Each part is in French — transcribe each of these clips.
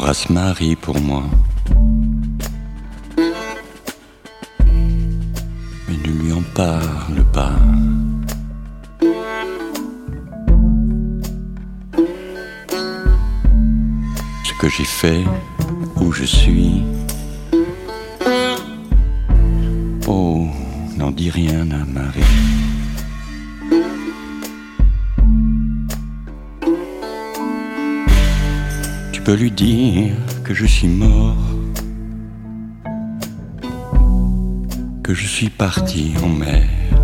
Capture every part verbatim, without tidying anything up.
Embrasse Marie pour moi, mais ne lui en parle pas. Ce que j'ai fait, où je suis, oh, n'en dis rien à Marie. Tu peux lui dire que je suis mort, que je suis parti en mer,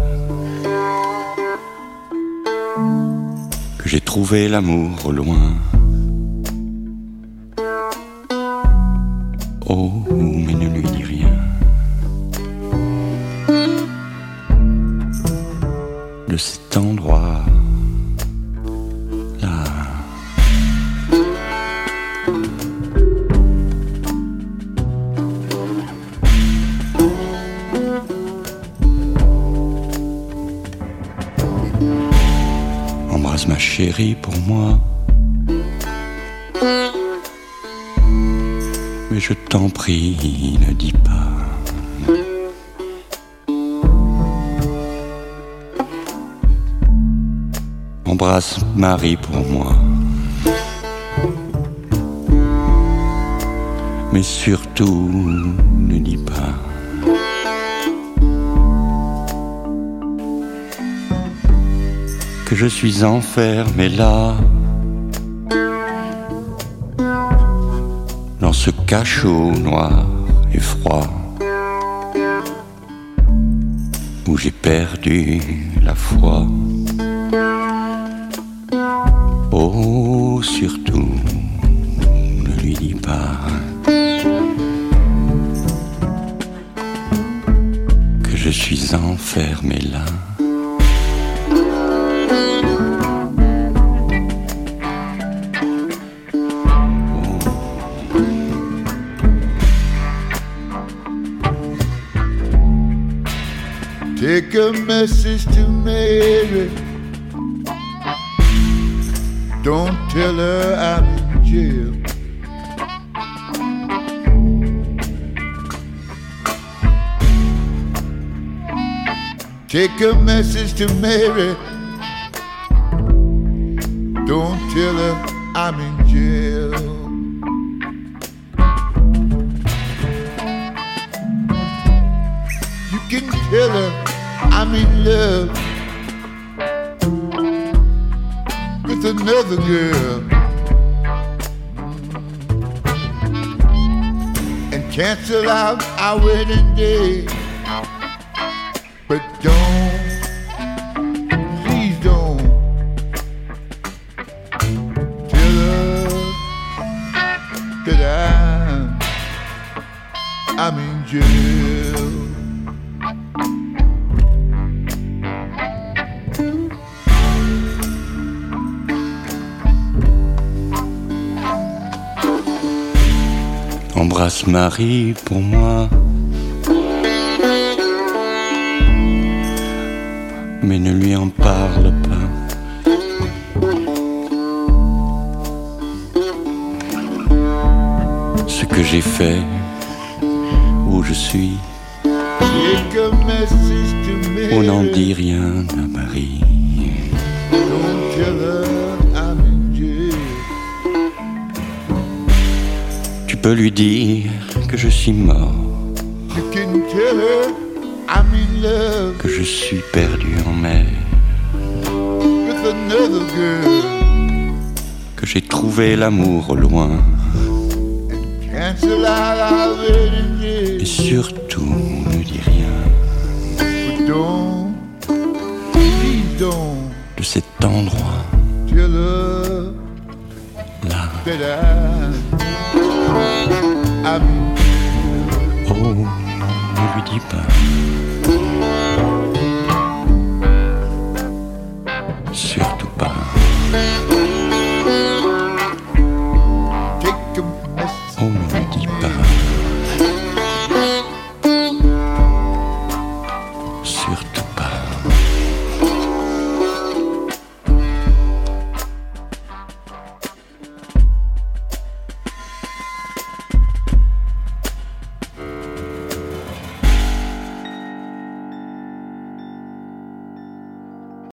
que j'ai trouvé l'amour au loin. Oh, mais ne lui dis rien de cet endroit là. Embrasse ma chérie pour moi, mais je t'en prie, ne dis pas embrasse Marie pour moi, mais surtout ne dis pas que je suis enfermé là, dans ce cachot noir et froid, où j'ai perdu la foi. Oh, surtout, ne lui dis pas que je suis enfermé là. Take a message to Mary. Don't tell her I'm in jail. Take a message to Mary. Don't tell her I'm in jail. You can tell her I'm in love with another girl, and cancel out our wedding day. But don't, please don't tell her that I'm, I'm in jail. Embrasse Marie pour moi, mais ne lui en parle pas. Ce que j'ai fait, où je suis, on n'en dit rien à Marie. Tu peux lui dire que je suis mort, que je suis perdu en mer, que j'ai trouvé l'amour au loin, et surtout ne dis rien de cet endroit là. Oh, ne lui dis pas, surtout pas.